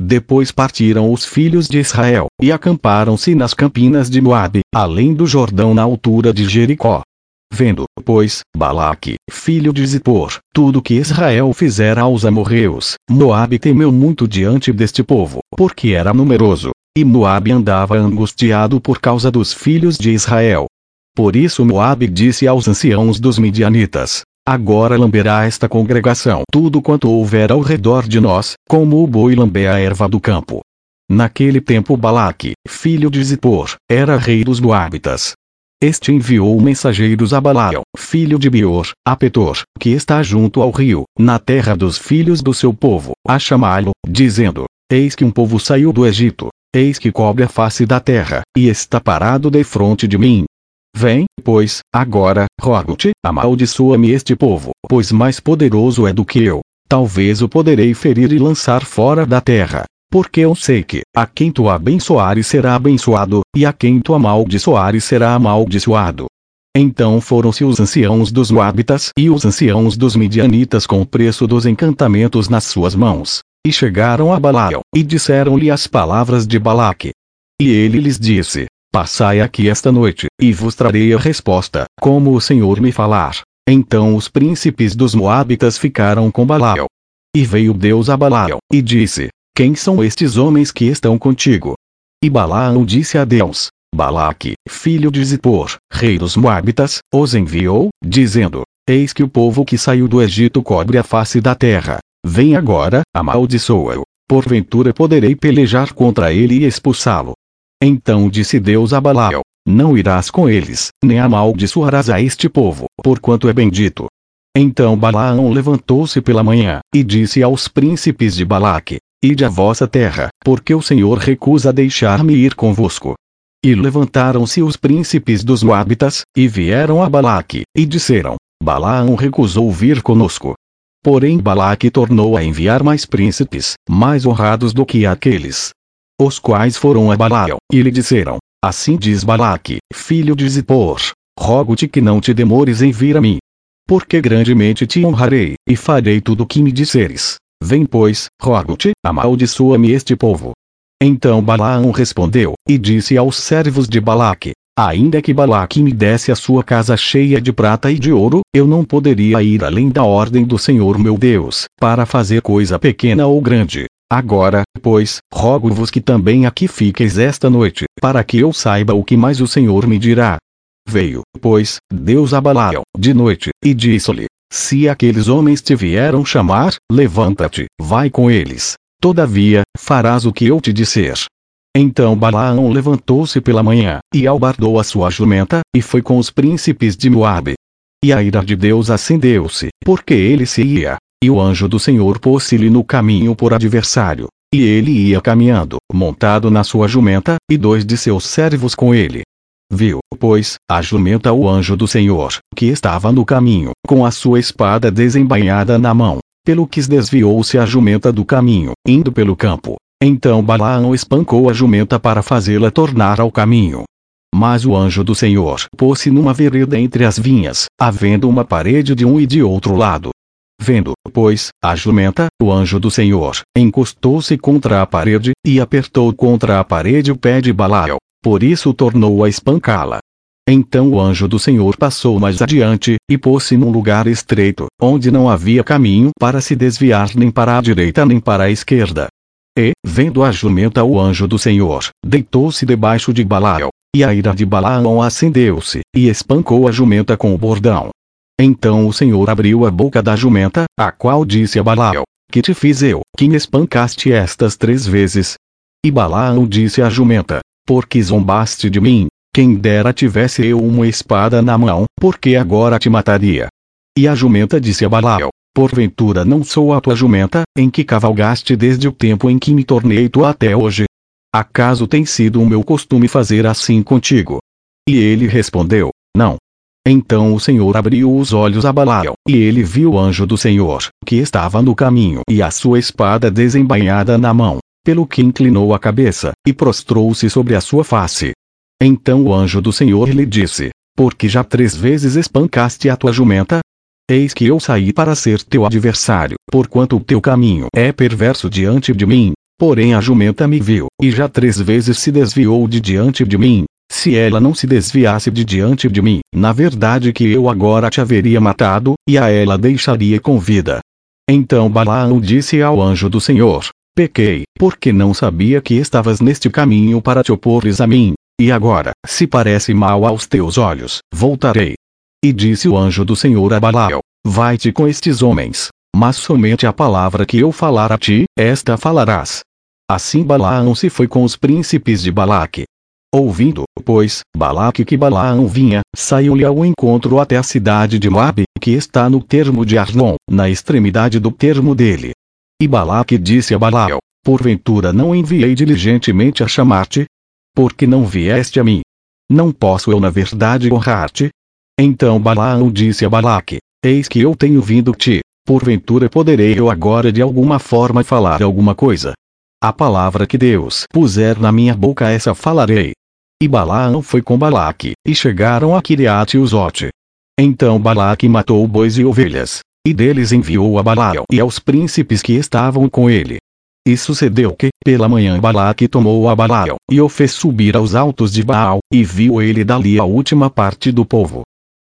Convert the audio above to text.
Depois partiram os filhos de Israel, e acamparam-se nas campinas de Moabe, além do Jordão na altura de Jericó. Vendo, pois, Balaque, filho de Zippor, tudo que Israel fizera aos amorreus, Moabe temeu muito diante deste povo, porque era numeroso, e Moabe andava angustiado por causa dos filhos de Israel. Por isso Moabe disse aos anciãos dos midianitas: agora lamberá esta congregação tudo quanto houver ao redor de nós, como o boi lambe a erva do campo. Naquele tempo Balaque, filho de Zippor, era rei dos Moabitas. Este enviou mensageiros a Balaão, filho de Beor, a Petor, que está junto ao rio, na terra dos filhos do seu povo, a chamá-lo, dizendo: eis que um povo saiu do Egito, eis que cobre a face da terra, e está parado defronte de mim. Vem, pois, agora, rogo-te, amaldiçoa-me este povo, pois mais poderoso é do que eu. Talvez o poderei ferir e lançar fora da terra. Porque eu sei que, a quem tu abençoares será abençoado, e a quem tu amaldiçoares será amaldiçoado. Então foram-se os anciãos dos Moabitas e os anciãos dos Midianitas com o preço dos encantamentos nas suas mãos, e chegaram a Balaão, e disseram-lhe as palavras de Balaque. E ele lhes disse: passai aqui esta noite, e vos trarei a resposta, como o Senhor me falar. Então os príncipes dos Moabitas ficaram com Balaão. E veio Deus a Balaão, e disse: quem são estes homens que estão contigo? E Balaão disse a Deus: Balaque, filho de Zippor, rei dos Moabitas, os enviou, dizendo: eis que o povo que saiu do Egito cobre a face da terra. Vem agora, amaldiçoa-o. Porventura poderei pelejar contra ele e expulsá-lo. Então disse Deus a Balaão: não irás com eles, nem amaldiçoarás a este povo, porquanto é bendito. Então Balaão levantou-se pela manhã, e disse aos príncipes de Balaque: ide à vossa terra, porque o Senhor recusa deixar-me ir convosco. E levantaram-se os príncipes dos Moabitas, e vieram a Balaque, e disseram: Balaão recusou vir conosco. Porém Balaque tornou a enviar mais príncipes, mais honrados do que aqueles. Os quais foram a Balaão, e lhe disseram: assim diz Balaque, filho de Zippor, rogo-te que não te demores em vir a mim. Porque grandemente te honrarei, e farei tudo o que me disseres. Vem pois, rogo-te, amaldiçoa-me este povo. Então Balaão respondeu, e disse aos servos de Balaque: ainda que Balaque me desse a sua casa cheia de prata e de ouro, eu não poderia ir além da ordem do Senhor meu Deus, para fazer coisa pequena ou grande. Agora, pois, rogo-vos que também aqui fiqueis esta noite, para que eu saiba o que mais o Senhor me dirá. Veio, pois, Deus a Balaão, de noite, e disse-lhe: se aqueles homens te vieram chamar, levanta-te, vai com eles. Todavia, farás o que eu te disser. Então Balaão levantou-se pela manhã, e albardou a sua jumenta, e foi com os príncipes de Moabe. E a ira de Deus acendeu-se, porque ele se ia, e o anjo do Senhor pôs-se-lhe no caminho por adversário. E ele ia caminhando, montado na sua jumenta, e 2 de seus servos com ele. Viu, pois, a jumenta o anjo do Senhor, que estava no caminho, com a sua espada desembainhada na mão, pelo que desviou-se a jumenta do caminho, indo pelo campo. Então Balaão espancou a jumenta para fazê-la tornar ao caminho. Mas o anjo do Senhor pôs-se numa vereda entre as vinhas, havendo uma parede de um e de outro lado. Vendo, pois, a jumenta, o anjo do Senhor, encostou-se contra a parede, e apertou contra a parede o pé de Balaão. Por isso tornou a espancá-la. Então o anjo do Senhor passou mais adiante, e pôs-se num lugar estreito, onde não havia caminho para se desviar nem para a direita nem para a esquerda. E, vendo a jumenta o anjo do Senhor, deitou-se debaixo de Balaão, e a ira de Balaão acendeu-se, e espancou a jumenta com o bordão. Então o Senhor abriu a boca da jumenta, a qual disse a Balaão: que te fiz eu, que me espancaste estas 3 vezes? E Balaão disse à jumenta: porque zombaste de mim, quem dera tivesse eu uma espada na mão, porque agora te mataria. E a jumenta disse a Balaão: porventura não sou a tua jumenta, em que cavalgaste desde o tempo em que me tornei tua até hoje? Acaso tem sido o meu costume fazer assim contigo? E ele respondeu: não. Então o Senhor abriu os olhos a Balaão, e ele viu o anjo do Senhor, que estava no caminho e a sua espada desembainhada na mão, pelo que inclinou a cabeça, e prostrou-se sobre a sua face. Então o anjo do Senhor lhe disse: porque já 3 vezes espancaste a tua jumenta? Eis que eu saí para ser teu adversário, porquanto o teu caminho é perverso diante de mim, Porém a jumenta me viu, e já 3 vezes se desviou de diante de mim. Se ela não se desviasse de diante de mim, na verdade que eu agora te haveria matado, e a ela deixaria com vida. Então Balaão disse ao anjo do Senhor: pequei, porque não sabia que estavas neste caminho para te opores a mim. E agora, se parece mal aos teus olhos, voltarei. E disse o anjo do Senhor a Balaão: vai-te com estes homens, mas somente a palavra que eu falar a ti, esta falarás. Assim Balaão se foi com os príncipes de Balaque. Ouvindo, pois, Balaque que Balaão vinha, saiu-lhe ao encontro até a cidade de Moabe, que está no termo de Arnon, na extremidade do termo dele. E Balaque disse a Balaão: porventura não enviei diligentemente a chamar-te? Porque não vieste a mim? Não posso eu na verdade honrar-te? Então Balaão disse a Balaque: eis que eu tenho vindo-te, porventura poderei eu agora de alguma forma falar alguma coisa? A palavra que Deus puser na minha boca essa falarei. E Balaão foi com Balaque, e chegaram a Quiriate-Uzote. Então Balaque matou bois e ovelhas, e deles enviou a Balaão e aos príncipes que estavam com ele. E sucedeu que, pela manhã Balaque tomou a Balaão, e o fez subir aos altos de Baal, e viu ele dali a última parte do povo.